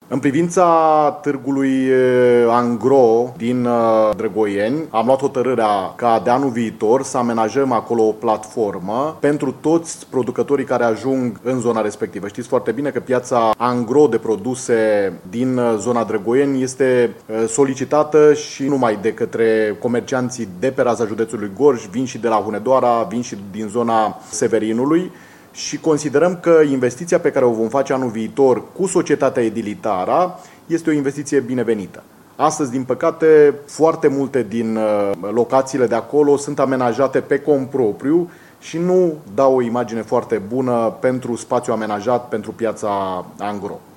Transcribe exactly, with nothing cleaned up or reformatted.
În privința târgului Angro din Drăgoieni, am luat hotărârea ca de anul viitor să amenajăm acolo o platformă pentru toți producătorii care ajung în zona respectivă. Știți foarte bine că piața Angro de produse din zona Drăgoieni este solicitată și numai de către comercianții de pe raza județului Gorj, vin și de la Hunedoara, vin și din zona Severinului. Și considerăm că investiția pe care o vom face anul viitor cu societatea Edilitara este o investiție binevenită. Astăzi, din păcate, foarte multe din locațiile de acolo sunt amenajate pe cont propriu și nu dau o imagine foarte bună pentru spațiu amenajat pentru piața Angro.